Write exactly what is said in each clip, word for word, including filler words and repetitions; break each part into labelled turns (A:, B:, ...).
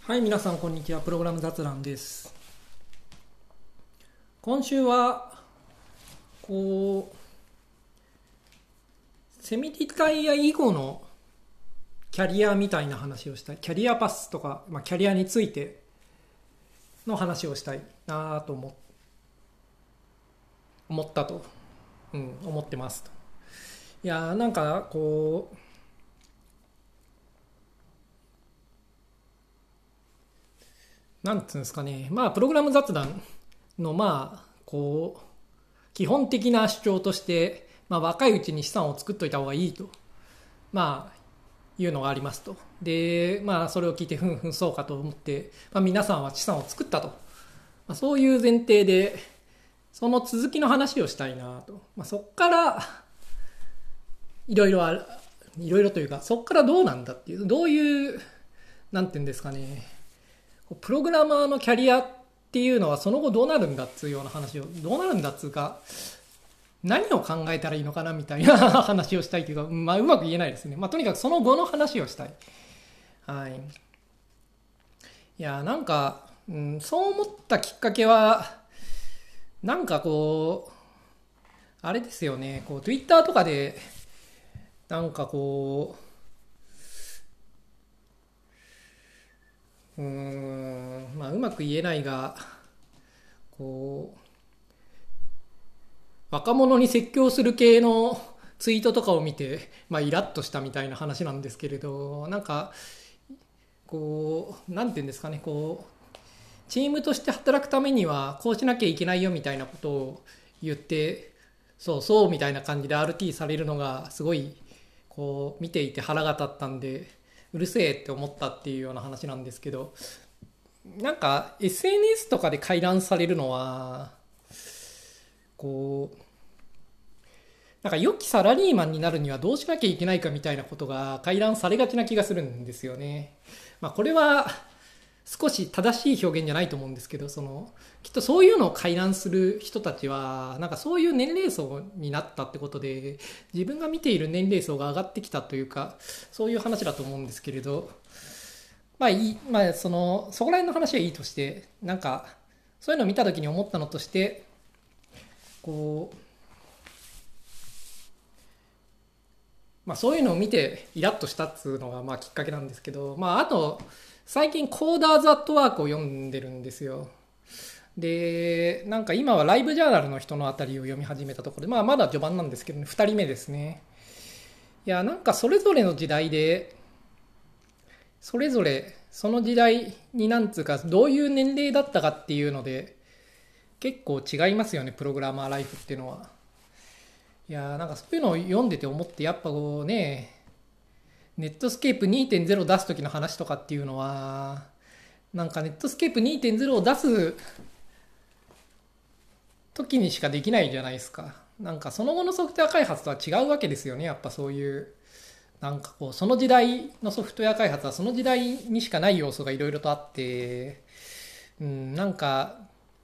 A: はい、皆さんこんにちは。プログラム雑談です。今週はこうセミリタイア以後のキャリアみたいな話をしたい。キャリアパスとか、まあ、キャリアについての話をしたいなと思思ったと、うん、思ってますと。いやーなんかこうなんつうんですかね、まあプログラム雑談のまあこう基本的な主張として、まあ、若いうちに資産を作っといた方がいいと、まあ、いうのがありますと。で、まあ、それを聞いてふんふんそうかと思って、まあ、皆さんは資産を作ったと、まあ、そういう前提でその続きの話をしたいなと、まあ、そこからいろいろあるいろいろというか、そこからどうなんだっていう、どういうなんていうんですかね、プログラマーのキャリアっていうのはその後どうなるんだっつうような話を、どうなるんだっつうか、何を考えたらいいのかなみたいな話をしたいというか、まあうまく言えないですね。まあとにかくその後の話をしたい。はい。いや、なんか、うん、そう思ったきっかけは、なんかこう、あれですよね、こう Twitter とかで、なんかこう、うーん、まあうまく言えないが、こう、若者に説教する系のツイートとかを見て、まあ、イラッとしたみたいな話なんですけれど、なんかこうなんていうんですかね、こうチームとして働くためにはこうしなきゃいけないよみたいなことを言って、そうそうみたいな感じで アールティー されるのがすごいこう見ていて腹が立ったんで、うるせえって思ったっていうような話なんですけど、なんか エスエヌエス とかで回覧されるのはこうなんか良きサラリーマンになるにはどうしなきゃいけないかみたいなことが回覧されがちな気がするんですよね。まあこれは少し正しい表現じゃないと思うんですけど、そのきっとそういうのを回覧する人たちはなんかそういう年齢層になったってことで、自分が見ている年齢層が上がってきたというか、そういう話だと思うんですけれど、まあいい、まあそのそこら辺の話はいいとして、なんかそういうのを見た時に思ったのとして、こうまあ、そういうのを見てイラッとしたっつうのがまあきっかけなんですけど、まあ、あと最近コーダーズアットワークを読んでるんですよ。でなんか今はライブジャーナルの人のあたりを読み始めたところで、まあ、まだ序盤なんですけどね、ふたりめですね。いやなんかそれぞれの時代でそれぞれその時代になんつうかどういう年齢だったかっていうので結構違いますよね、プログラマーライフっていうのは。いやーなんかそういうのを読んでて思って、やっぱこうね、ネットスケープにてんゼロ 出す時の話とかっていうのは、なんかネットスケープ にてんゼロ を出す時にしかできないじゃないですか。なんかその後のソフトウェア開発とは違うわけですよね。やっぱそういうなんかこうその時代のソフトウェア開発はその時代にしかない要素がいろいろとあって、うん、なんか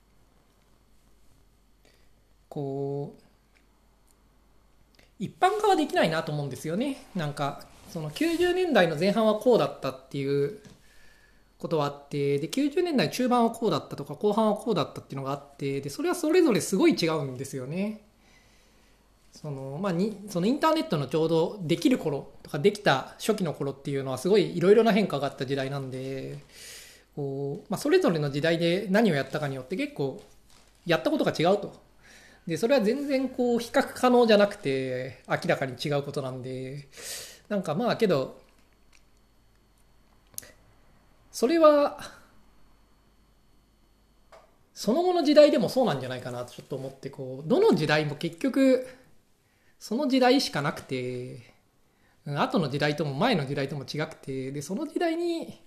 A: こう一般化はできないなと思うんですよね。なんかそのきゅうじゅうねんだいの前半はこうだったっていうことはあって、できゅうじゅうねんだい中盤はこうだったとか後半はこうだったっていうのがあって、でそれはそれぞれすごい違うんですよね。そのまあにそのインターネットのちょうどできる頃とかできた初期の頃っていうのはすごいいろいろな変化があった時代なんで、こう、まあ、それぞれの時代で何をやったかによって結構やったことが違うと。でそれは全然こう比較可能じゃなくて明らかに違うことなんで、なんかまあけどそれはその後の時代でもそうなんじゃないかなとちょっと思って、こうどの時代も結局その時代しかなくて、後の時代とも前の時代とも違くて、でその時代に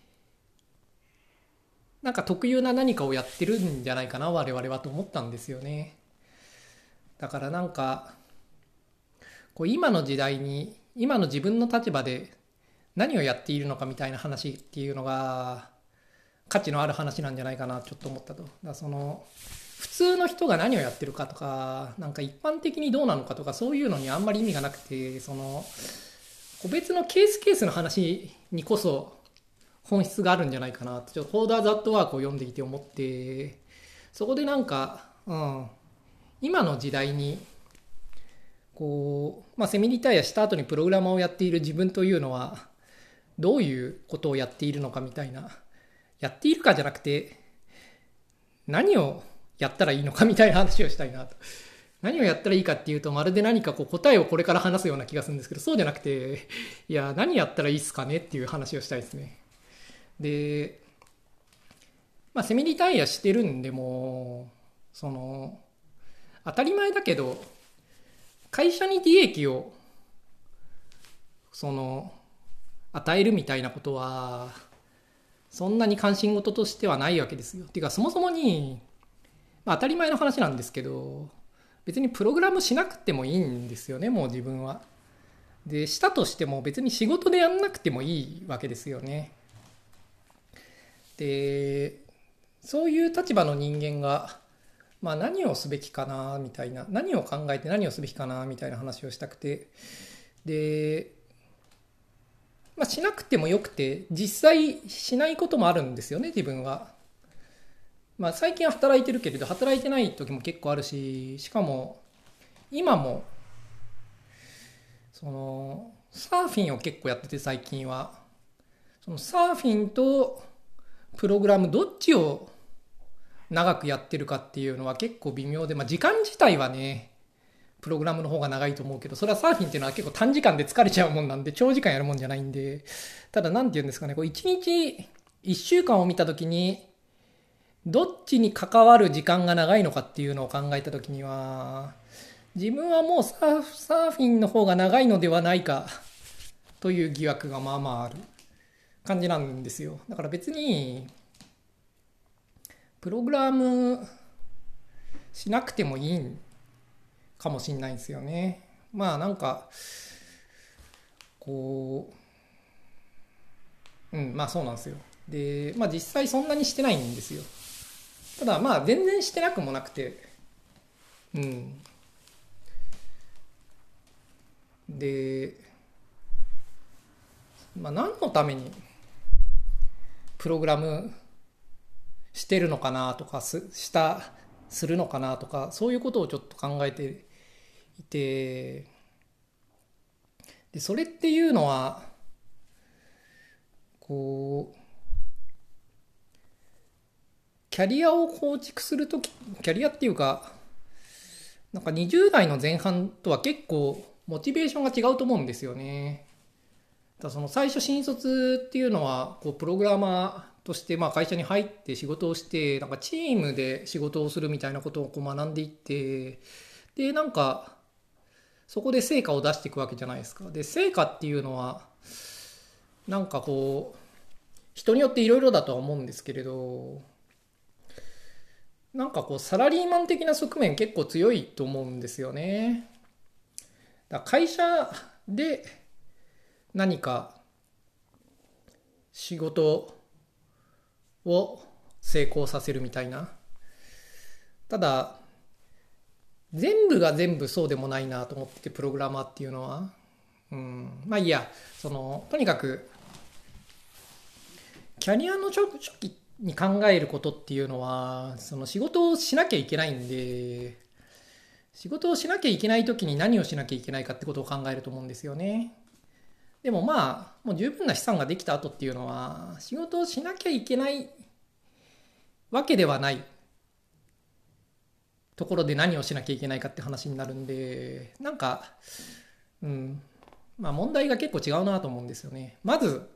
A: なんか特有な何かをやってるんじゃないかな我々はと思ったんですよね。だからなんかこう今の時代に今の自分の立場で何をやっているのかみたいな話っていうのが価値のある話なんじゃないかなちょっと思ったと。だからその普通の人が何をやってるかとか、なんか一般的にどうなのかとか、そういうのにあんまり意味がなくて、その個別のケースケースの話にこそ本質があるんじゃないかなと、ちょっとコーダー・ザット・ワークを読んでいて思って、そこでなんか、うん、今の時代にこう、まあ、セミリタイアした後にプログラマーをやっている自分というのはどういうことをやっているのかみたいな、やっているかじゃなくて何をやったらいいのかみたいな話をしたいなと。何をやったらいいかっていうと、まるで何かこう答えをこれから話すような気がするんですけど、そうじゃなくて、いや何やったらいいっすかねっていう話をしたいですね。で、まあ、セミリタイアしてるんで、もうその当たり前だけど会社に利益をその与えるみたいなことはそんなに関心事としてはないわけですよ。っていうか、そもそもに、まあ、当たり前の話なんですけど、別にプログラムしなくてもいいんですよね、もう自分は。で、したとしても別に仕事でやんなくてもいいわけですよね。で、そういう立場の人間が、まあ、何をすべきかなみたいな、何を考えて何をすべきかなみたいな話をしたくて、で、まあ、しなくてもよくて、実際しないこともあるんですよね、自分は。まあ、最近は働いてるけれど、働いてない時も結構あるし、しかも今もそのサーフィンを結構やってて、最近はそのサーフィンとプログラムどっちを長くやってるかっていうのは結構微妙で、まあ、時間自体はねプログラムの方が長いと思うけど、それはサーフィンっていうのは結構短時間で疲れちゃうもんなんで、長時間やるもんじゃないんで、ただなんて言うんですかね、こういちにちいっしゅうかんを見た時にどっちに関わる時間が長いのかっていうのを考えた時には、自分はもうサーフ、サーフィンの方が長いのではないかという疑惑がまあまあある感じなんですよ。だから別にプログラムしなくてもいいかもしれないんですよね。まあなんかこう、うんまあそうなんですよ。で、まあ実際そんなにしてないんですよ。ただまあ全然してなくもなくて、うんで、まあ、何のためにプログラムしてるのかなとかすしたするのかなとか、そういうことをちょっと考えていて、でそれっていうのはこうキャリアを構築するとき、キャリアっていうかなんかにじゅう代の前半とは結構モチベーションが違うと思うんですよね。だその最初新卒っていうのはこうプログラマーとしてまあ会社に入って仕事をして、なんかチームで仕事をするみたいなことをこう学んでいって、でなんかそこで成果を出していくわけじゃないですか。で成果っていうのはなんかこう人によっていろいろだとは思うんですけれど、なんかこうサラリーマン的な側面結構強いと思うんですよね。だから会社で何か仕事を成功させるみたいな。ただ全部が全部そうでもないなと思ってて、プログラマーっていうのは、うん、まあいいや、そのとにかくキャリアの初期に考えることっていうのは、その仕事をしなきゃいけないんで、仕事をしなきゃいけない時に何をしなきゃいけないかってことを考えると思うんですよね。でもまあもう十分な資産ができた後っていうのは仕事をしなきゃいけないわけではないところで何をしなきゃいけないかって話になるんで、なんかうんまあ問題が結構違うなと思うんですよね。まず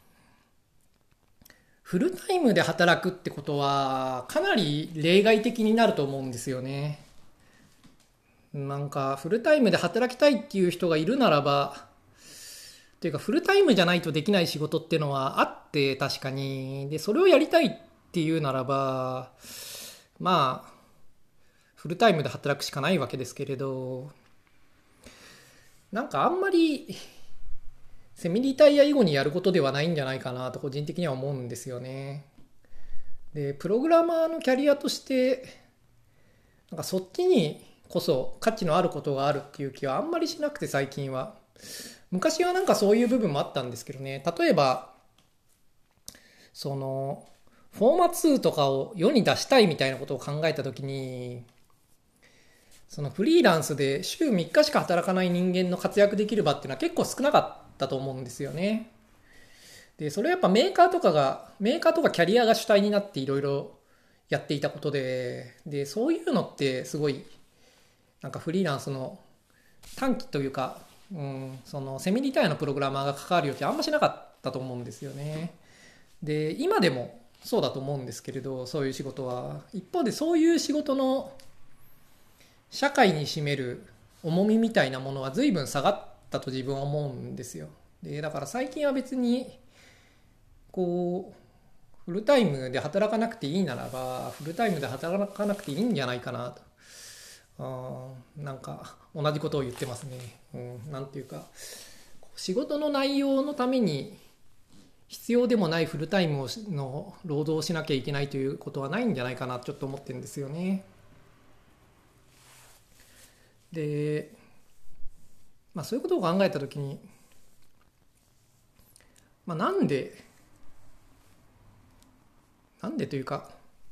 A: フルタイムで働くってことはかなり例外的になると思うんですよね。なんかフルタイムで働きたいっていう人がいるならば、っていうかフルタイムじゃないとできない仕事っていうのはあって、確かにでそれをやりたいっていうならばまあフルタイムで働くしかないわけですけれど、なんかあんまりセミリタイア以後にやることではないんじゃないかなと個人的には思うんですよね。でプログラマーのキャリアとしてなんかそっちにこそ価値のあることがあるっていう気はあんまりしなくて、最近は。昔はなんかそういう部分もあったんですけどね。例えばそのフォーマツーとかを世に出したいみたいなことを考えたときに、そのフリーランスで週みっかしか働かない人間の活躍できる場っていうのは結構少なかったと思うんですよね。で、それはやっぱメーカーとかが、メーカーとかキャリアが主体になっていろいろやっていたことで、で、そういうのってすごい、なんかフリーランスの短期というか、うん、そのセミリタイアのプログラマーが関わる余地あんましなかったと思うんですよね。で、今でもそうだと思うんですけれど、そういう仕事は。一方でそういう仕事の社会に占める重みみたいなものは随分下がったと自分は思うんですよ。で、だから最近は別に、こう、フルタイムで働かなくていいならば、フルタイムで働かなくていいんじゃないかなと。あなんか同じことを言ってますね。うん、なんていうか、仕事の内容のために必要でもないフルタイムの労働をしなきゃいけないということはないんじゃないかなとちょっと思ってるんですよね。で、まあそういうことを考えたときに、まあなんで、なんでというか、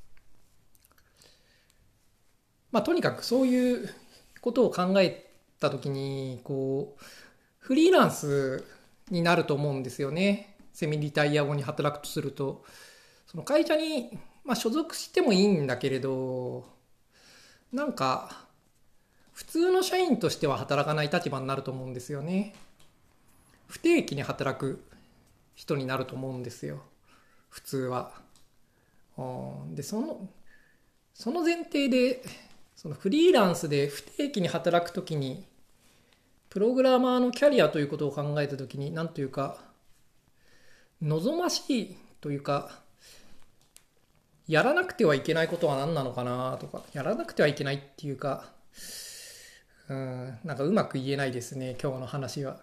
A: まあとにかくそういうことを考えたときに、こう、フリーランスになると思うんですよね。セミリタイア後に働くとすると、その会社に、まあ、所属してもいいんだけれど、なんか普通の社員としては働かない立場になると思うんですよね。不定期に働く人になると思うんですよ、普通は。で、そのその前提で、そのフリーランスで不定期に働くときに、プログラマーのキャリアということを考えたときに、なんというか、望ましいというか、やらなくてはいけないことは何なのかなとか、やらなくてはいけないっていうか、うん、なんかうまく言えないですね、今日の話は。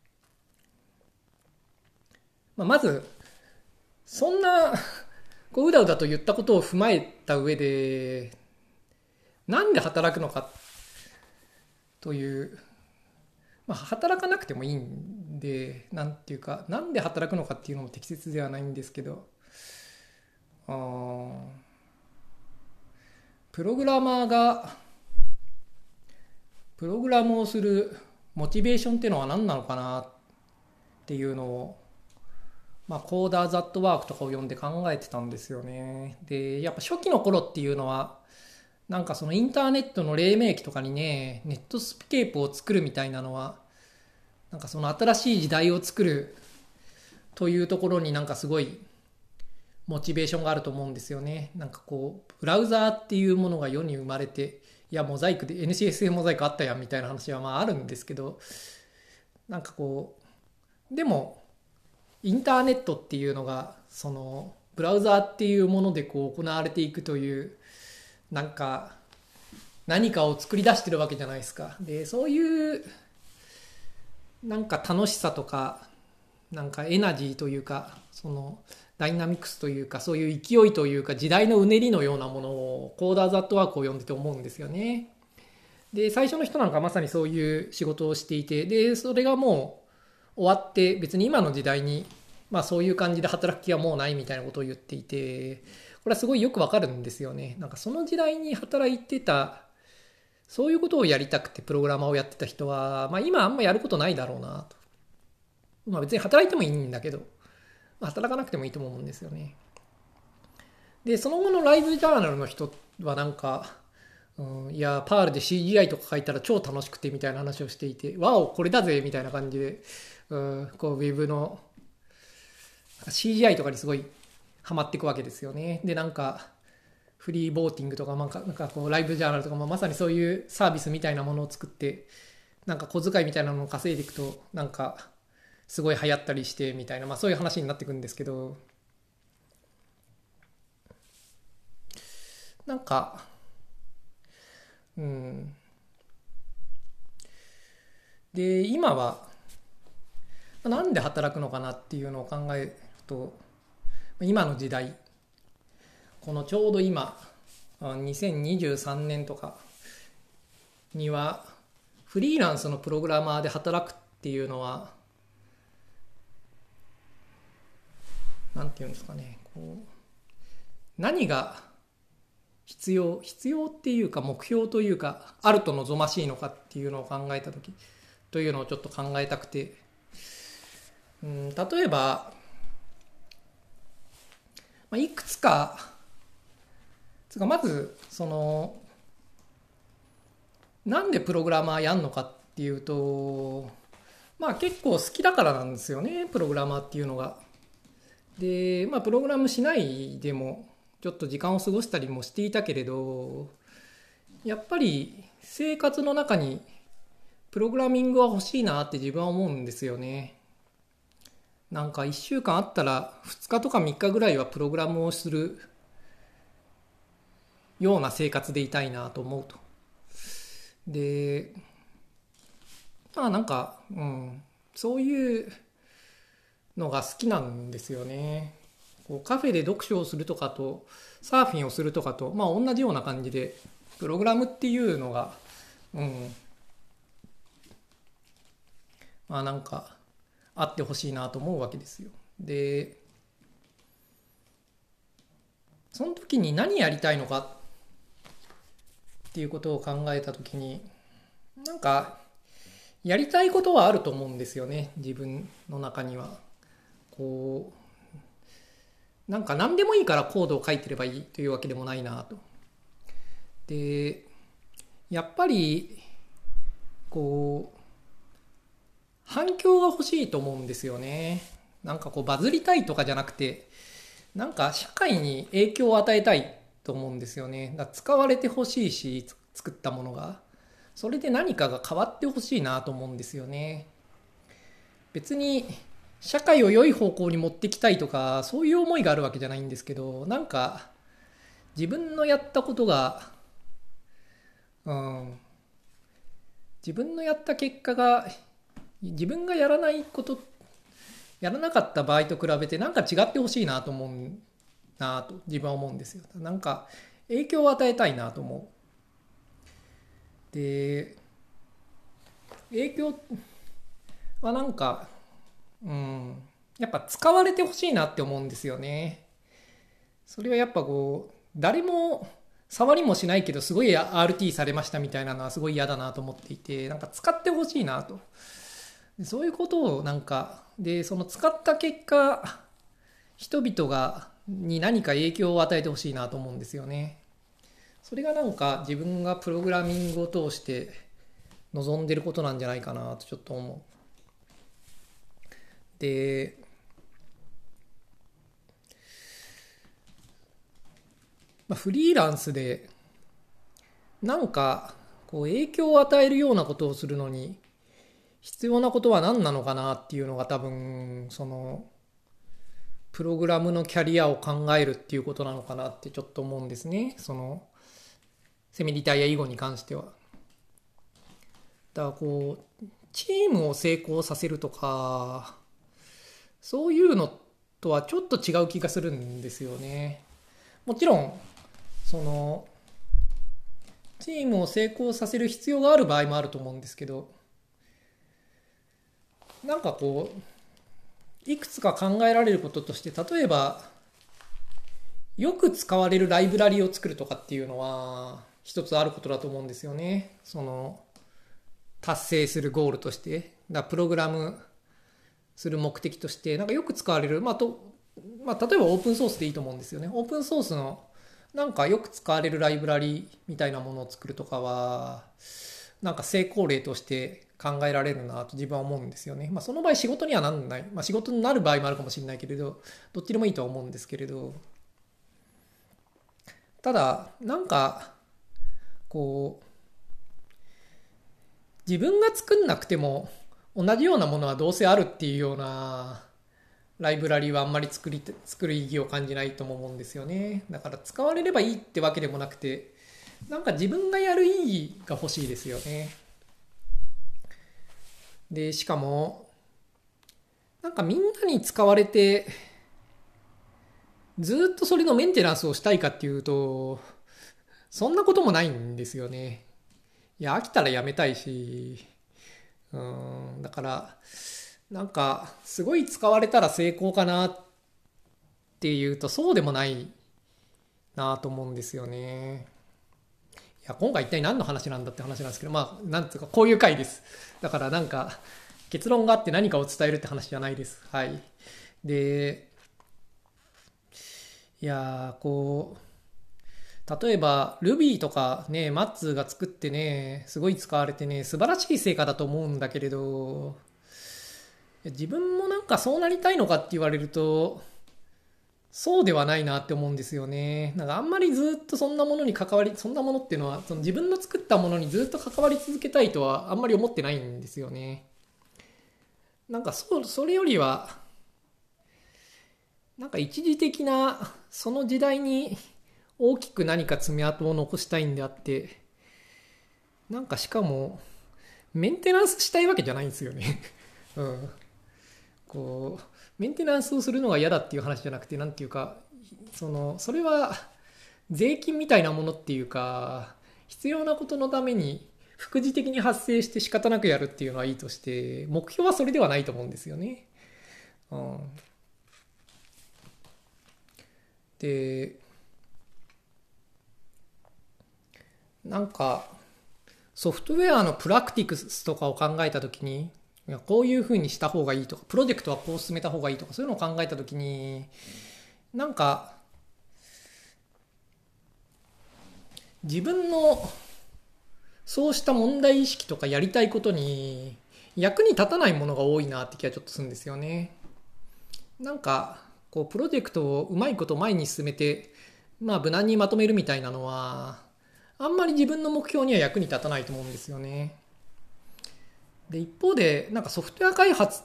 A: まあ、まず、そんな、こう、うだうだと言ったことを踏まえた上で、なんで働くのかという、まあ、働かなくてもいいんで、なんていうか、なんで働くのかっていうのも適切ではないんですけど、あプログラマーがプログラムをするモチベーションっていうのは何なのかなっていうのを、まあ、コーダーザットワークとかを読んで考えてたんですよね。で、やっぱ初期の頃っていうのは、なんかそのインターネットの黎明期とかにね、ネットスケープを作るみたいなのは、なんかその新しい時代を作るというところになんかすごいモチベーションがあると思うんですよね。なんかこうブラウザーっていうものが世に生まれて、いやモザイクで エヌシーエスエー モザイクあったやんみたいな話はまああるんですけど、なんかこうでもインターネットっていうのがそのブラウザーっていうものでこう行われていくという、なんか何かを作り出してるわけじゃないですか。で、そういうなんか楽しさとか、なんかエナジーというか、そのダイナミクスというか、そういう勢いというか、時代のうねりのようなものをコーダーザットワークを読んでて思うんですよね。で、最初の人なんかまさにそういう仕事をしていて、で、それがもう終わって、別に今の時代に、まあそういう感じで働く気はもうないみたいなことを言っていて、これはすごいよくわかるんですよね。なんかその時代に働いてた、そういうことをやりたくてプログラマーをやってた人は、まあ今あんまやることないだろうなと。まあ別に働いてもいいんだけど、働かなくてもいいと思うんですよね。で、その後のライブジャーナルの人はなんか、うん、いや、パールで シージーアイ とか書いたら超楽しくてみたいな話をしていて、わお、これだぜみたいな感じで、うん、こうウェブの シージーアイ とかにすごいハマっていくわけですよね。で、なんか、フリーボーティングとか、なんか、なんかこうライブジャーナルとか、まあ、まさにそういうサービスみたいなものを作って、なんか小遣いみたいなのを稼いでいくと、なんか、すごい流行ったりしてみたいな、まあそういう話になっていくんですけど、なんか、うん。で、今は、なんで働くのかなっていうのを考えると、今の時代、このちょうど今、にせんにじゅうさんねんとかには、フリーランスのプログラマーで働くっていうのは、 なんていうんですかね、こう何が必要必要っていうか目標というかあると望ましいのかっていうのを考えた時というのをちょっと考えたくて、うん、例えば、まあ、いくつかつかまずそのなんでプログラマーやんのかっていうと、まあ結構好きだからなんですよね、プログラマーっていうのが。で、まあプログラムしないでもちょっと時間を過ごしたりもしていたけれど、やっぱり生活の中にプログラミングは欲しいなって自分は思うんですよね。なんかいっしゅうかんあったらふつかとかみっかぐらいはプログラムをするような生活でいたいなと思うと。で、まあなんか、うん、そういうのが好きなんですよね。こうカフェで読書をするとかとサーフィンをするとかとまあ同じような感じでプログラムっていうのが、うん、まあなんかあってほしいなと思うわけですよ。で、その時に何やりたいのかっていうことを考えた時に、なんかやりたいことはあると思うんですよね、自分の中には。こうなんか何でもいいからコードを書いてればいいというわけでもないなと。で、やっぱりこう反響が欲しいと思うんですよね。なんかこうバズりたいとかじゃなくて、なんか社会に影響を与えたいと思うんですよね。だから使われてほしいし、作ったものがそれで何かが変わってほしいなと思うんですよね。別に社会を良い方向に持ってきたいとかそういう思いがあるわけじゃないんですけど、なんか自分のやったことが、うん、自分のやった結果が自分がやらないことやらなかった場合と比べてなんか違ってほしいなと思うなと自分は思うんですよ。なんか影響を与えたいなと思う。で、影響はなんか、うん、やっぱ使われてほしいなって思うんですよね。それはやっぱこう誰も触りもしないけどすごい アールティー されましたみたいなのはすごい嫌だなと思っていて、なんか使ってほしいなと。そういうことをなんかで、その使った結果人々がに何か影響を与えてほしいなと思うんですよね。それがなんか自分がプログラミングを通して望んでることなんじゃないかなとちょっと思う。で、まあ、フリーランスでなんかこう影響を与えるようなことをするのに必要なことは何なのかなっていうのが多分そのプログラムのキャリアを考えるっていうことなのかなってちょっと思うんですね。そのセミリタイア以後に関しては。だからこうチームを成功させるとかそういうのとはちょっと違う気がするんですよね。もちろんそのチームを成功させる必要がある場合もあると思うんですけど、なんかこういくつか考えられることとして、例えばよく使われるライブラリを作るとかっていうのは一つあることだと思うんですよね。その達成するゴールとして、だプログラムする目的としてなんかよく使われる、まあとまあ、例えばオープンソースでいいと思うんですよね。オープンソースのなんかよく使われるライブラリみたいなものを作るとかはなんか成功例として考えられるなと自分は思うんですよね。まあその場合仕事にはなんない、まあ、仕事になる場合もあるかもしれないけれど、どっちでもいいとは思うんですけれど、ただなんかこう自分が作んなくても同じようなものはどうせあるっていうようなライブラリはあんまり作り作る意義を感じないとも思うんですよね。だから使われればいいってわけでもなくて、なんか自分がやる意義が欲しいですよね。でしかもなんかみんなに使われてずっとそれのメンテナンスをしたいかっていうとそんなこともないんですよね。いや飽きたらやめたいし、うーんだからなんかすごい使われたら成功かなっっていうとそうでもないなと思うんですよね。いや、今回一体何の話なんだって話なんですけど、まあ、なんつうか、こういう回です。だからなんか、結論があって何かを伝えるって話じゃないです。はい。で、いやー、こう、例えば Ruby とかね、マッツーが作ってね、すごい使われてね、素晴らしい成果だと思うんだけれど、自分もなんかそうなりたいのかって言われると、そうではないなって思うんですよね。なんかあんまりずっとそんなものに関わり、そんなものっていうのは、その自分の作ったものにずっと関わり続けたいとはあんまり思ってないんですよね。なんかそう、それよりは、なんか一時的な、その時代に大きく何か爪痕を残したいんであって、なんかしかも、メンテナンスしたいわけじゃないんですよね。うん。こう、メンテナンスをするのが嫌だっていう話じゃなくて、なんていうか、その、それは税金みたいなものっていうか、必要なことのために副次的に発生して仕方なくやるっていうのはいいとして、目標はそれではないと思うんですよね。うん、で、なんか、ソフトウェアのプラクティクスとかを考えたときに、いやこういうふうにした方がいいとか、プロジェクトはこう進めた方がいいとか、そういうのを考えたときに、なんか、自分のそうした問題意識とかやりたいことに役に立たないものが多いなって気がちょっとするんですよね。なんか、こう、プロジェクトをうまいこと前に進めて、まあ、無難にまとめるみたいなのは、あんまり自分の目標には役に立たないと思うんですよね。で、一方で、なんかソフトウェア開発って、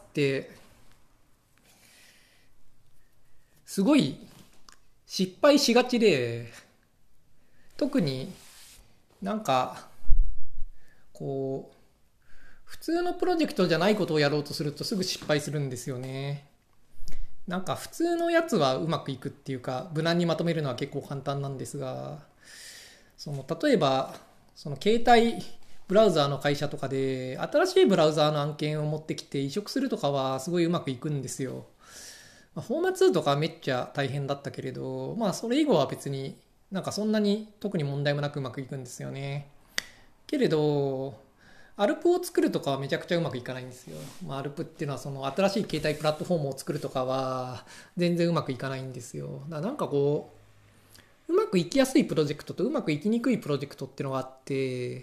A: すごい失敗しがちで、特になんか、こう、普通のプロジェクトじゃないことをやろうとするとすぐ失敗するんですよね。なんか普通のやつはうまくいくっていうか、無難にまとめるのは結構簡単なんですが、その例えば、その携帯ブラウザーの会社とかで、新しいブラウザーの案件を持ってきて移植するとかはすごいうまくいくんですよ。まあフォーマツーとかめっちゃ大変だったけれど、まあそれ以後は別になんかそんなに特に問題もなくうまくいくんですよね。けれど、アルプを作るとかはめちゃくちゃうまくいかないんですよ。まあ、アルプっていうのはその新しい携帯プラットフォームを作るとかは全然うまくいかないんですよ。だからなんかこう、うまくいきやすいプロジェクトとうまくいきにくいプロジェクトっていうのがあって、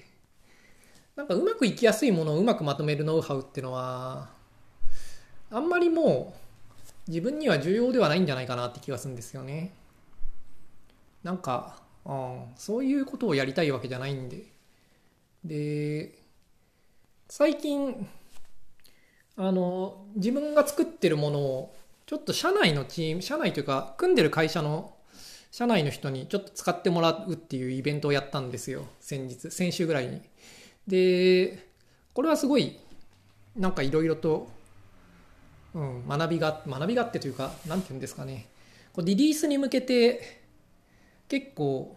A: なんかうまくいきやすいものをうまくまとめるノウハウっていうのは、あんまりもう自分には重要ではないんじゃないかなって気がするんですよね。なんか、うん、そういうことをやりたいわけじゃないんで。で、最近、あの、自分が作ってるものを、ちょっと社内のチーム、社内というか、組んでる会社の、社内の人にちょっと使ってもらうっていうイベントをやったんですよ。先日、先週ぐらいに。で、これはすごい、なんかいろいろと、うん、学びが、学びがあってというか、なんていうんですかね。こうリリースに向けて、結構、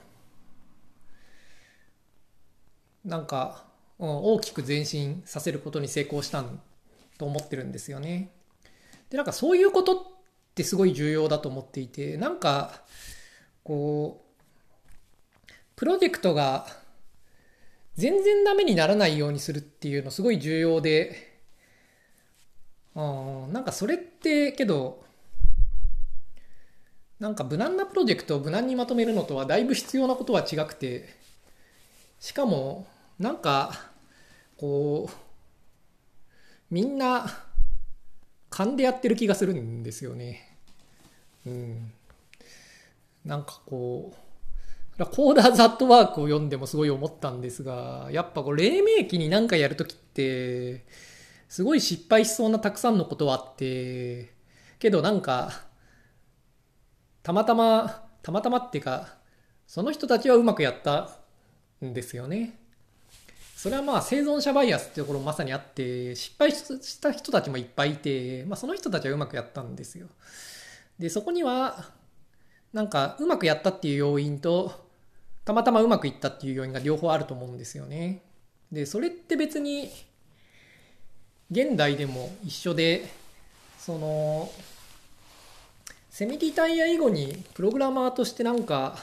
A: なんか、うん、大きく前進させることに成功したと思ってるんですよね。で、なんかそういうことってすごい重要だと思っていて、なんか、こう、プロジェクトが全然ダメにならないようにするっていうのすごい重要で、うん、なんかそれってけど、なんか無難なプロジェクトを無難にまとめるのとはだいぶ必要なことは違くて、しかも、なんか、こう、みんな勘でやってる気がするんですよね。うん。なんかこう、コーダーザットワークを読んでもすごい思ったんですが、やっぱこう黎明期に何かやるときって、すごい失敗しそうなたくさんのことはあって、けどなんか、たまたま、たまたまっていうか、その人たちはうまくやったんですよね。それはまあ生存者バイアスっていうところもまさにあって、失敗した人たちもいっぱいいて、まあその人たちはうまくやったんですよ。で、そこには、なんかうまくやったっていう要因と、たまたまうまくいったっていう要因が両方あると思うんですよね。で、それって別に現代でも一緒で、その、 セミリタイア以後にプログラマーとしてなんか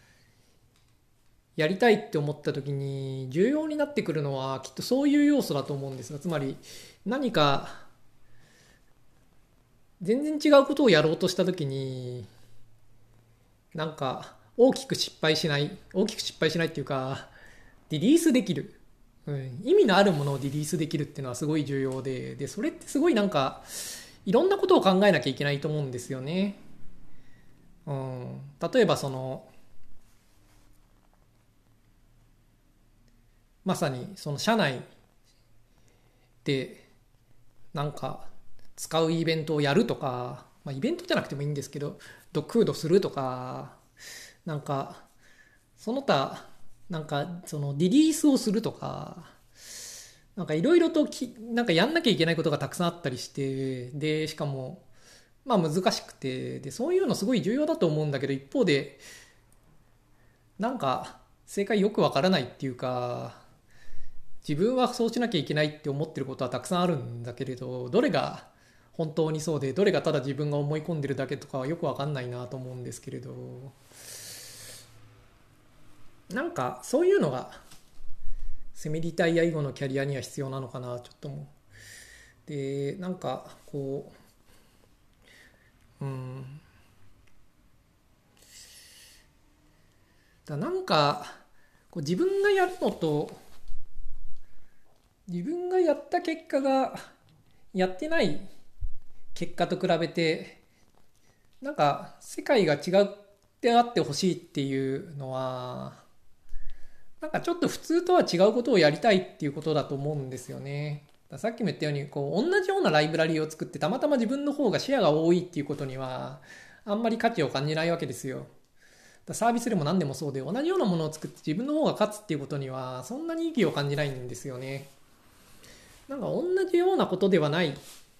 A: やりたいって思った時に重要になってくるのはきっとそういう要素だと思うんですが、つまり何か全然違うことをやろうとした時になんか大きく失敗しない大きく失敗しないっていうかリリースできる、うん、意味のあるものをリリースできるっていうのはすごい重要で、でそれってすごいなんかいろんなことを考えなきゃいけないと思うんですよね。うん、例えばそのまさにその社内でなんか使うイベントをやるとか、まあ、イベントじゃなくてもいいんですけどドッグフードするとか、なんかその他なんかそのリリースをするとか、なんかいろいろときなんかやんなきゃいけないことがたくさんあったりして、でしかもまあ難しくて、でそういうのすごい重要だと思うんだけど、一方でなんか正解よくわからないっていうか、自分はそうしなきゃいけないって思ってることはたくさんあるんだけれど、どれが本当にそうでどれがただ自分が思い込んでるだけとかはよくわかんないなと思うんですけれど、なんかそういうのがセミリタイア以後のキャリアには必要なのかなちょっと思う。でなんかこううんだなんかこう自分がやるのと自分がやった結果がやってない結果と比べてなんか世界が違ってあってほしいっていうのはなんかちょっと普通とは違うことをやりたいっていうことだと思うんですよね。さっきも言ったようにこう同じようなライブラリを作ってたまたま自分の方がシェアが多いっていうことにはあんまり価値を感じないわけですよ。サービスでも何でもそうで、同じようなものを作って自分の方が勝つっていうことにはそんなに意義を感じないんですよね。なんか同じようなことではない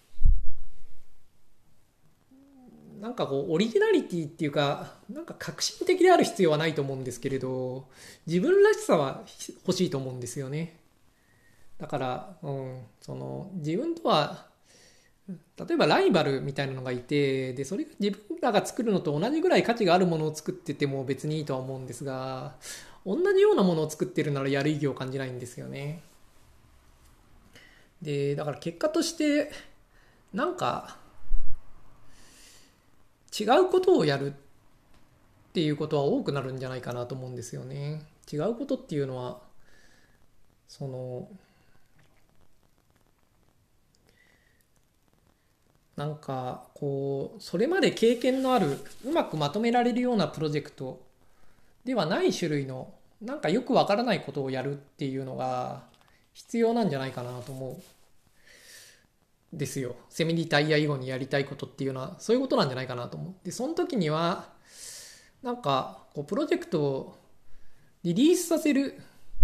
A: なんかこうオリジナリティっていうかなんか革新的である必要はないと思うんですけれど、自分らしさは欲しいと思うんですよね。だから、うん、その自分とは例えばライバルみたいなのがいて、でそれが自分らが作るのと同じぐらい価値があるものを作ってても別にいいとは思うんですが、同じようなものを作ってるならやる意義を感じないんですよね。でだから結果としてなんか違うことをやるっていうことは多くなるんじゃないかなと思うんですよね。違うことっていうのはそのなんかこうそれまで経験のあるうまくまとめられるようなプロジェクトではない種類のなんかよくわからないことをやるっていうのが必要なんじゃないかなと思うんですよ。セミリタイヤ以後にやりたいことっていうのはそういうことなんじゃないかなと思う。でその時にはなんかこうプロジェクトをリリースさせる、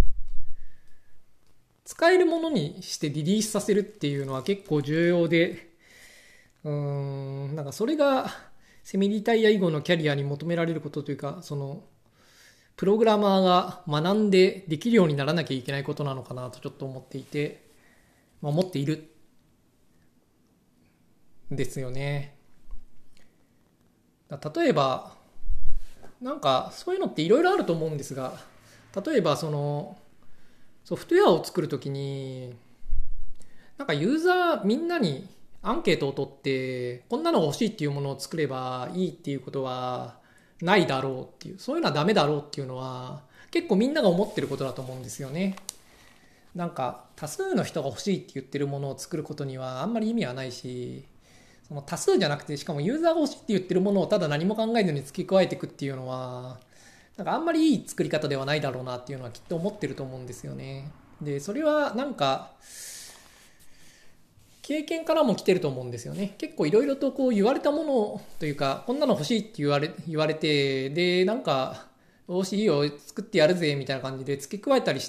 A: 使えるものにしてリリースさせるっていうのは結構重要で、うーんなんかそれがセミリタイア以後のキャリアに求められることというか、そのプログラマーが学んでできるようにならなきゃいけないことなのかなとちょっと思っていて、まあ、思っているんですよね。例えばなんかそういうのっていろいろあると思うんですが、例えばそのソフトウェアを作るときになんかユーザーみんなにアンケートを取ってこんなのが欲しいっていうものを作ればいいっていうことはないだろうっていう、そういうのはダメだろうっていうのは結構みんなが思ってることだと思うんですよね。なんか多数の人が欲しいって言ってるものを作ることにはあんまり意味はないし、その多数じゃなくてしかもユーザーが欲しいって言ってるものをただ何も考えずに付け加えていくっていうのはなんかあんまりいい作り方ではないだろうなっていうのはきっと思ってると思うんですよね。でそれはなんか経験からも来てると思うんですよね。結構いろいろとこう言われたものというか、こんなの欲しいって言われ言われて、でなんかよしいいよ作ってやるぜみたいな感じで付け加えたりして、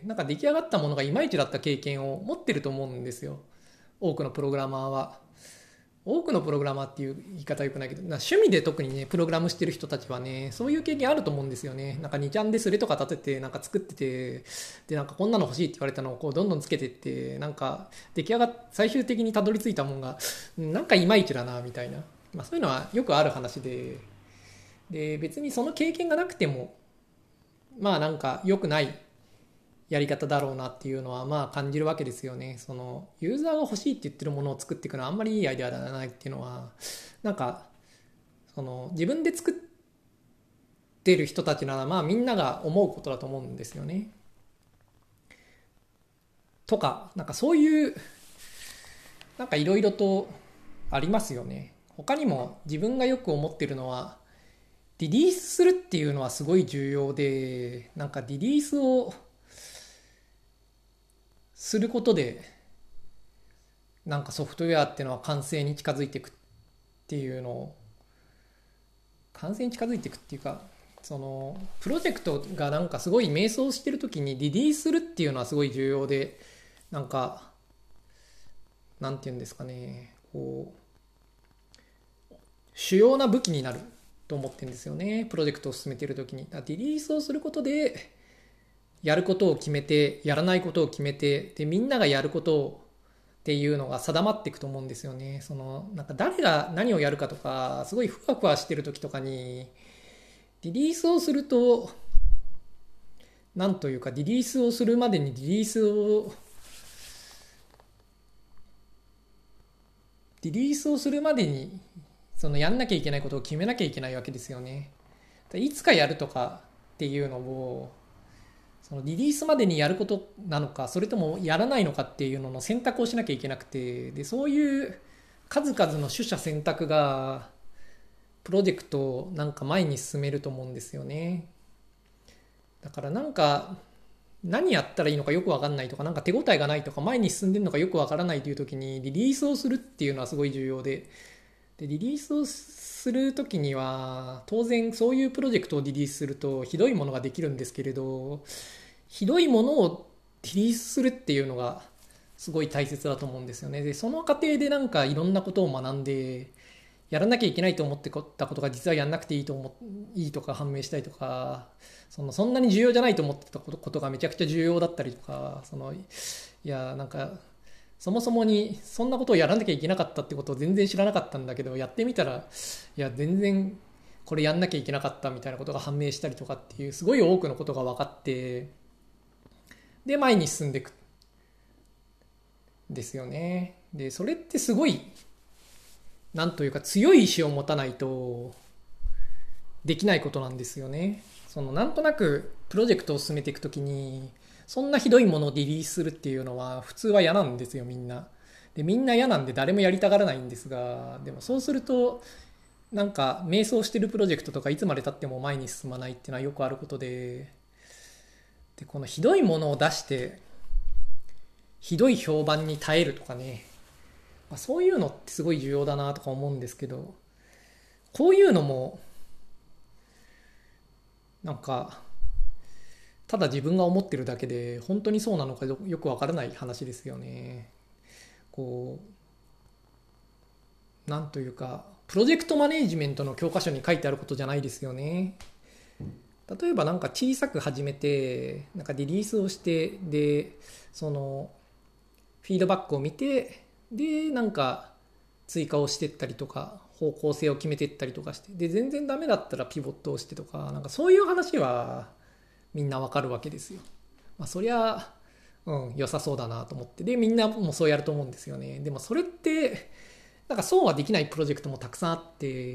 A: なんか出来上がったものがいまいちだった経験を持ってると思うんですよ、多くのプログラマーは。多くのプログラマーっていう言い方はよくないけど、趣味で特にねプログラムしてる人たちはねそういう経験あると思うんですよね。なんかにちゃんでスレとか立ててなんか作ってて、でなんかこんなの欲しいって言われたのをこうどんどんつけてって、なんか出来上がっ最終的にたどり着いたもんがなんかいまいちだなみたいな、 まあ、そういうのはよくある話で、で別にその経験がなくてもまあなんか良くないやり方だろうなっていうのはまあ感じるわけですよね。そのユーザーが欲しいって言ってるものを作っていくのはあんまりいいアイデアではないっていうのは、なんかその自分で作ってる人たちならまあみんなが思うことだと思うんですよね。とかなんかそういうなんかいろいろとありますよね。他にも自分がよく思ってるのは、リリースするっていうのはすごい重要で、なんかリリースをすることでなんかソフトウェアっていうのは完成に近づいていくっていうのを完成に近づいていくっていうか、そのプロジェクトがなんかすごい迷走してる時にリリースするっていうのはすごい重要で、なんかなんていうんですかね、こう主要な武器になると思ってるんですよね、プロジェクトを進めている時に。リリースをすることでやることを決めて、やらないことを決めて、でみんながやることをっていうのが定まっていくと思うんですよね。そのなんか誰が何をやるかとかすごいふわふわしてる時とかにリリースをすると、なんというかリリースをするまでにリリースをリリースをするまでにそのやんなきゃいけないことを決めなきゃいけないわけですよね。いつかやるとかっていうのをそのリリースまでにやることなのか、それともやらないのかっていうのの選択をしなきゃいけなくて、でそういう数々の取捨選択がプロジェクトをなんか前に進めると思うんですよね。だからなんか何やったらいいのかよく分かんないとか、なんか手応えがないとか、前に進んでるのかよく分からないという時にリリースをするっていうのはすごい重要で、でリリースをする時には当然そういうプロジェクトをリリースするとひどいものができるんですけれど、ひどいものをリリースするっていうのがすごい大切だと思うんですよね。でその過程でなんかいろんなことを学んで、やらなきゃいけないと思ってたことが実はやんなくていいと思いいとか判明したりとか、そのそんなに重要じゃないと思ってたことがめちゃくちゃ重要だったりとか、そのいやなんかそもそもにそんなことをやらなきゃいけなかったってことを全然知らなかったんだけど、やってみたらいや全然これやんなきゃいけなかったみたいなことが判明したりとかっていうすごい多くのことが分かって、で前に進んでいくんですよね。でそれってすごいなんというか強い意志を持たないとできないことなんですよね。そのなんとなくプロジェクトを進めていくときにそんなひどいものをリリースするっていうのは普通は嫌なんですよ、みんな。でみんな嫌なんで誰もやりたがらないんですが、でもそうするとなんか迷走してるプロジェクトとかいつまでたっても前に進まないっていうのはよくあることで、でこのひどいものを出してひどい評判に耐えるとかね、まあ、そういうのってすごい重要だなとか思うんですけど、こういうのもなんかただ自分が思ってるだけで本当にそうなのかよくわからない話ですよね。こうなんというかプロジェクトマネジメントの教科書に書いてあることじゃないですよね。例えばなんか小さく始めてなんかリリースをして、でそのフィードバックを見て、でなんか追加をしていったりとか方向性を決めていったりとかして、で全然ダメだったらピボットをしてとか、なんかそういう話はみんなわかるわけですよ。まあ、そりゃうん良さそうだなと思って、でみんなもそうやると思うんですよね。でもそれってなんかそうはできないプロジェクトもたくさんあって、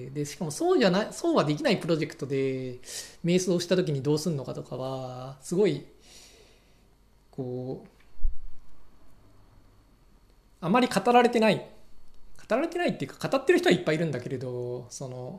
A: でしかもそうじゃないそうはできないプロジェクトで瞑想した時にどうするのかとかはすごいこうあまり語られてない語られてないっていうか、語ってる人はいっぱいいるんだけれど、その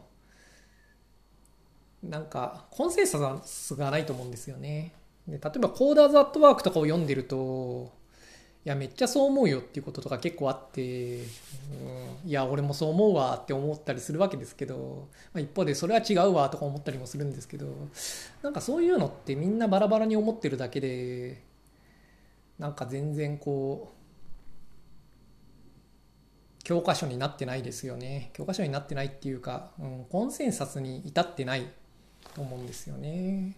A: なんかコンセンサスがないと思うんですよね。で例えばコーダーズアットワークとかを読んでると、いやめっちゃそう思うよっていうこととか結構あって、うん、いや俺もそう思うわって思ったりするわけですけど、まあ、一方でそれは違うわとか思ったりもするんですけど、なんかそういうのってみんなバラバラに思ってるだけで、なんか全然こう教科書になってないですよね。教科書になってないっていうか、うん、コンセンサスに至ってないと思うんですよね。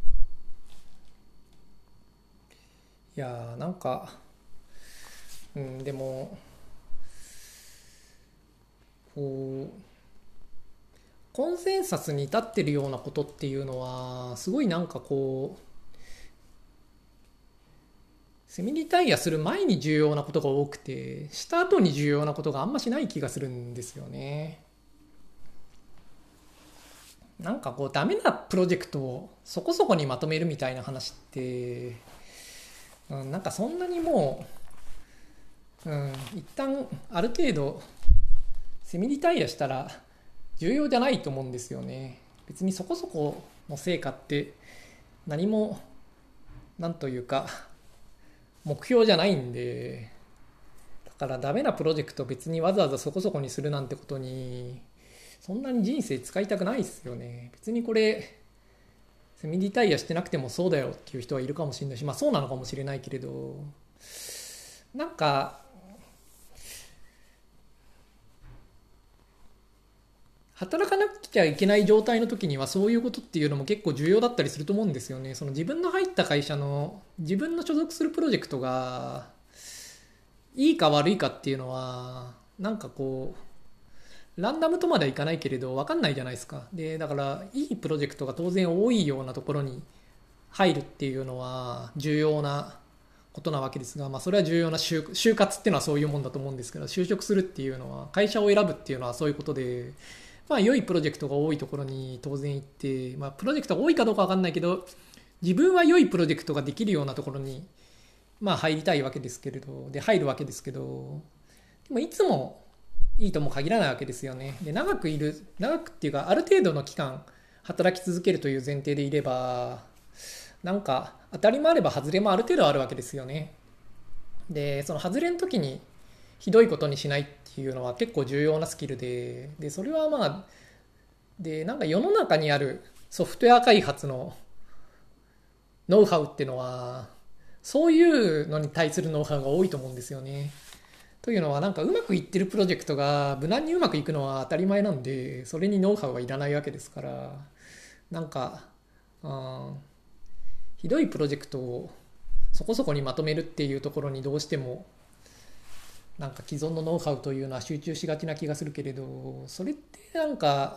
A: いやーなんか、うん、でもこうコンセンサスに至ってるようなことっていうのはすごいなんかこうセミリタイアする前に重要なことが多くて、した後に重要なことがあんましない気がするんですよね。なんかこうダメなプロジェクトをそこそこにまとめるみたいな話って、うん、なんかそんなにもう、うん、一旦ある程度セミリタイアしたら重要じゃないと思うんですよね。別にそこそこの成果って何もなんというか目標じゃないんで、だからダメなプロジェクト別にわざわざそこそこにするなんてことにそんなに人生使いたくないですよね。別にこれセミリタイアしてなくてもそうだよっていう人はいるかもしれないし、まあそうなのかもしれないけれど、なんか働かなきゃいけない状態の時にはそういうことっていうのも結構重要だったりすると思うんですよね。その自分の入った会社の自分の所属するプロジェクトがいいか悪いかっていうのはなんかこうランダムとまではいかないけれど分かんないじゃないですか。でだからいいプロジェクトが当然多いようなところに入るっていうのは重要なことなわけですが、まあ、それは重要な就就活っていうのはそういうもんだと思うんですけど、就職するっていうのは会社を選ぶっていうのはそういうことで、まあ、良いプロジェクトが多いところに当然行って、まあ、プロジェクトが多いかどうか分かんないけど自分は良いプロジェクトができるようなところに、まあ、入りたいわけですけれど、で入るわけですけど、でもいつもいいとも限らないわけですよね。で長くいる長くっていうかある程度の期間働き続けるという前提でいれば、なんか当たりもあれば外れもある程度あるわけですよね。でその外れの時にひどいことにしないっていうのは結構重要なスキルで、でそれはまあでなんか世の中にあるソフトウェア開発のノウハウっていうのはそういうのに対するノウハウが多いと思うんですよね。というのはなんかうまくいってるプロジェクトが無難にうまくいくのは当たり前なんで、それにノウハウはいらないわけですから、なんか、うん、ひどいプロジェクトをそこそこにまとめるっていうところにどうしてもなんか既存のノウハウというのは集中しがちな気がするけれど、それってなんか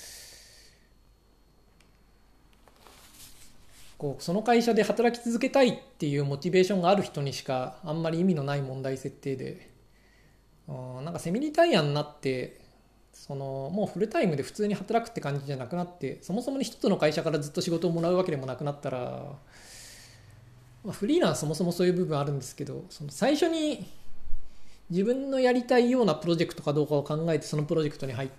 A: こうその会社で働き続けたいっていうモチベーションがある人にしかあんまり意味のない問題設定で、うん、なんかセミリタイアになってそのもうフルタイムで普通に働くって感じじゃなくなって、そもそもに一つの会社からずっと仕事をもらうわけでもなくなったら、まあ、フリーランスそもそもそういう部分あるんですけど、その最初に自分のやりたいようなプロジェクトかどうかを考えてそのプロジェクトに入って、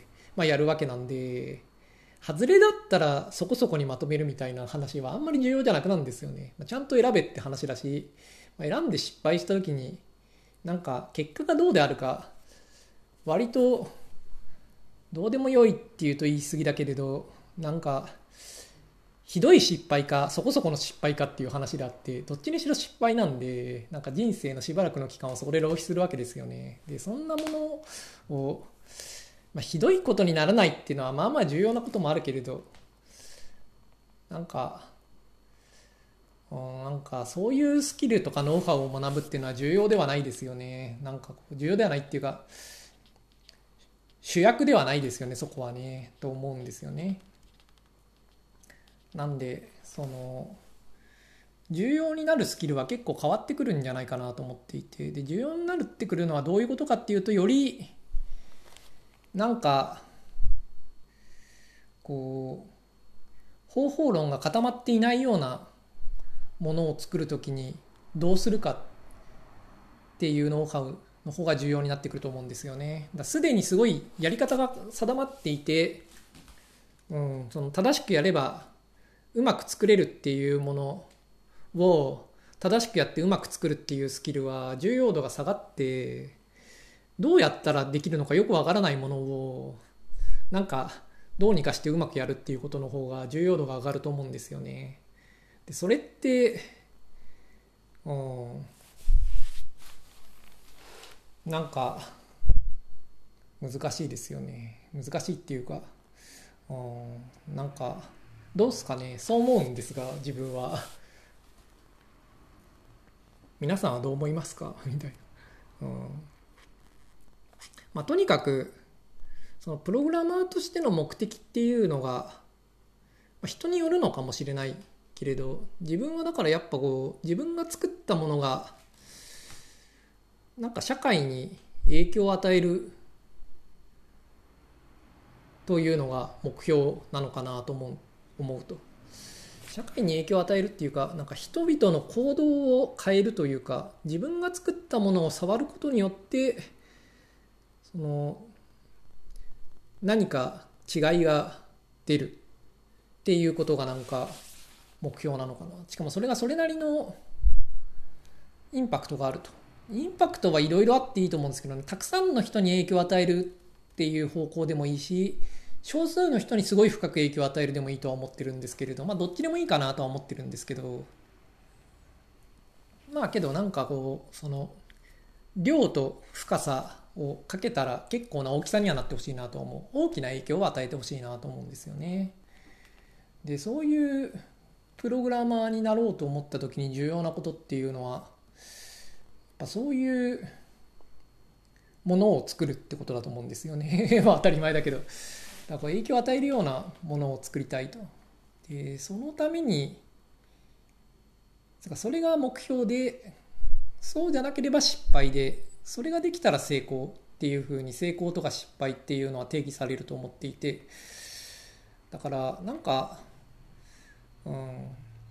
A: まあ、やるわけなんで、外れだったらそこそこにまとめるみたいな話はあんまり重要じゃなくなるんですよね。ちゃんと選べって話だし、選んで失敗した時になんか結果がどうであるか割とどうでもよいっていうと言い過ぎだけれど、なんかひどい失敗かそこそこの失敗かっていう話であって、どっちにしろ失敗なんで、なんか人生のしばらくの期間をそこで浪費するわけですよね。でそんなものを、まあ、ひどいことにならないっていうのはまあまあ重要なこともあるけれど、なんかなんかそういうスキルとかノウハウを学ぶっていうのは重要ではないですよね。なんか重要ではないっていうか主役ではないですよね、そこはね、と思うんですよね。なんでその重要になるスキルは結構変わってくるんじゃないかなと思っていて、で重要になるってくるのはどういうことかっていうと、よりなんかこう方法論が固まっていないようなものを作るときにどうするかっていうノウハウの方が重要になってくると思うんですよね。だすでにすごいやり方が定まっていて、うん、その正しくやればうまく作れるっていうものを正しくやってうまく作るっていうスキルは重要度が下がって、どうやったらできるのかよくわからないものをなんかどうにかしてうまくやるっていうことの方が重要度が上がると思うんですよね。でそれって、うん、なんか難しいですよね。難しいっていうか、うん、なんかどうすかね、そう思うんですが自分は。皆さんはどう思いますかみたいな、うん、まあとにかくそのプログラマーとしての目的っていうのが、まあ、人によるのかもしれないけれど、自分はだからやっぱこう自分が作ったものがなんか社会に影響を与えるというのが目標なのかなと思う、思うと社会に影響を与えるっていうか、なんか人々の行動を変えるというか、自分が作ったものを触ることによってその何か違いが出るっていうことがなんか目標なのかな。しかもそれがそれなりのインパクトがあると。インパクトはいろいろあっていいと思うんですけどね、たくさんの人に影響を与えるっていう方向でもいいし、少数の人にすごい深く影響を与えるでもいいとは思ってるんですけれど、まあどっちでもいいかなとは思ってるんですけど、まあけどなんかこうその量と深さをかけたら結構な大きさにはなってほしいなと思う。大きな影響を与えてほしいなと思うんですよね。で、そういうプログラマーになろうと思った時に重要なことっていうのは、やっぱそういうものを作るってことだと思うんですよね。まあ当たり前だけど、だから影響を与えるようなものを作りたいと。で、そのためにそれが目標で、そうじゃなければ失敗で、それができたら成功っていうふうに、成功とか失敗っていうのは定義されると思っていて、だからなんか、うん、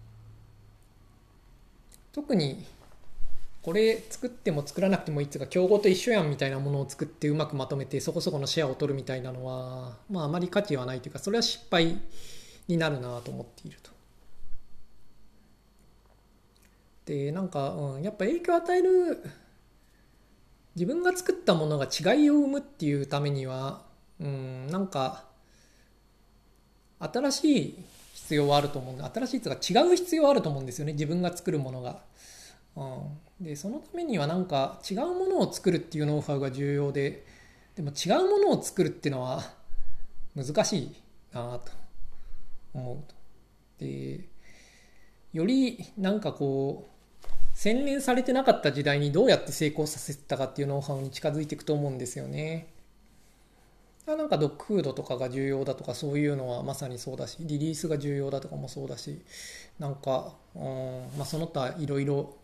A: 特にこれ作っても作らなくてもいいっていうか、競合と一緒やんみたいなものを作ってうまくまとめてそこそこのシェアを取るみたいなのは、まああまり価値はないというか、それは失敗になるなと思っていると。で、なんか、うん、やっぱ影響を与える、自分が作ったものが違いを生むっていうためには、うん、なんか新しい必要はあると思うんで、新しいというか違う必要はあると思うんですよね、自分が作るものが。うん、でそのためにはなんか違うものを作るっていうノウハウが重要で、でも違うものを作るっていうのは難しいなと思うと。で、よりなんかこう洗練されてなかった時代にどうやって成功させたかっていうノウハウに近づいていくと思うんですよね。なんかドッグフードとかが重要だとかそういうのはまさにそうだし、リリースが重要だとかもそうだし、なんか、うん、まあその他いろいろ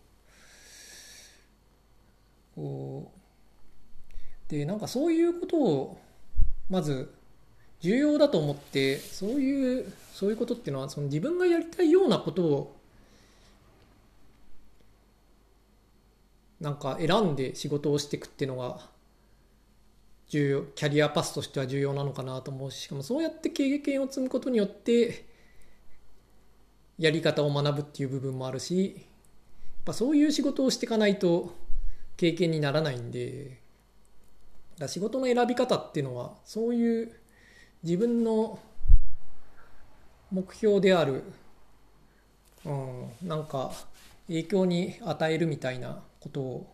A: こうで、なんかそういうことをまず重要だと思って、そういうそういうことっていうのは、その自分がやりたいようなことをなんか選んで仕事をしていくっていうのが重要、キャリアパスとしては重要なのかなと思うし、しかもそうやって経験を積むことによってやり方を学ぶっていう部分もあるし、やっぱそういう仕事をしていかないと経験にならないんで、だ仕事の選び方っていうのはそういう自分の目標である、うん、なんか影響に与えるみたいなことを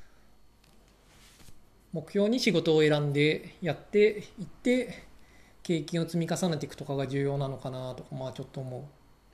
A: 目標に仕事を選んでやっていって経験を積み重ねていくとかが重要なのかなとか、まあちょっと思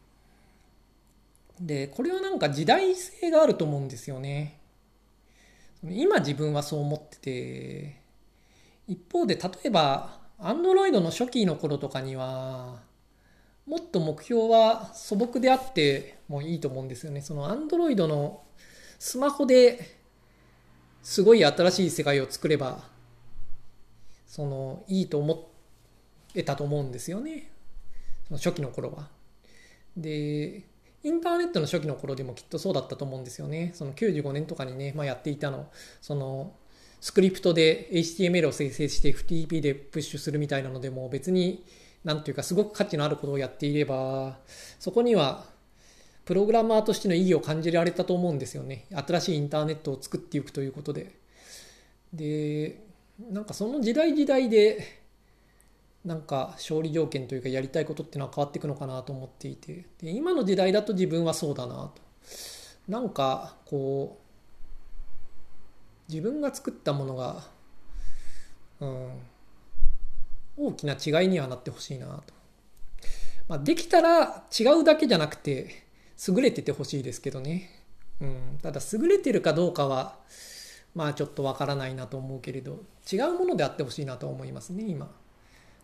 A: う。で、これはなんか時代性があると思うんですよね。今自分はそう思ってて、一方で例えば Android の初期の頃とかにはもっと目標は素朴であってもいいと思うんですよね。その Android のスマホですごい新しい世界を作ればそのいいと思えたと思うんですよね、その初期の頃は。で、インターネットの初期の頃でもきっとそうだったと思うんですよね。そのきゅうじゅうごねんとかにね、まあ、やっていたの、そのスクリプトで エイチティーエムエル を生成して エフティーピー でプッシュするみたいなのでも別になんていうかすごく価値のあることをやっていれば、そこにはプログラマーとしての意義を感じられたと思うんですよね。新しいインターネットを作っていくということで。で、なんかその時代時代でなんか勝利条件というかやりたいことっていうのは変わっていくのかなと思っていて、で今の時代だと自分はそうだなと。なんかこう自分が作ったものが、うん、大きな違いにはなってほしいなと。まあ、できたら違うだけじゃなくて優れててほしいですけどね。うん、ただ優れてるかどうかはまあちょっとわからないなと思うけれど、違うものであってほしいなと思いますね今。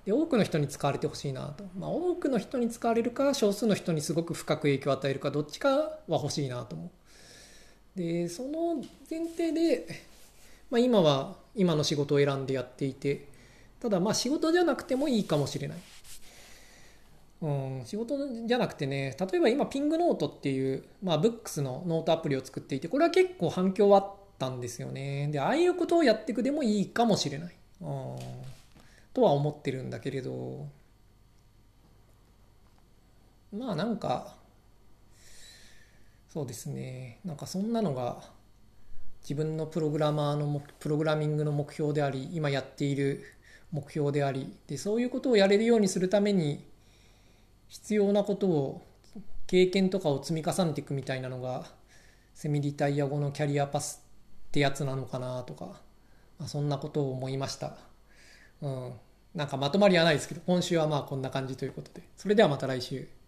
A: で多くの人に使われてほしいなと、まあ、多くの人に使われるか少数の人にすごく深く影響を与えるかどっちかは欲しいなと思う。でその前提で、まあ、今は今の仕事を選んでやっていて、ただまあ仕事じゃなくてもいいかもしれない、うん、仕事じゃなくてね、例えば今ピングノートっていう、まあ、ブックスのノートアプリを作っていて、これは結構反響はあったんですよね。でああいうことをやっていくでもいいかもしれない、うんとは思ってるんだけれど、まあなんかそうですね、なんかそんなのが自分のプログラマーのプログラミングの目標であり、今やっている目標であり、でそういうことをやれるようにするために必要なことを、経験とかを積み重ねていくみたいなのがセミリタイア後のキャリアパスってやつなのかなとか、まあ、そんなことを思いました。うんなんかまとまりはないですけど、今週はまあこんな感じということで、それではまた来週。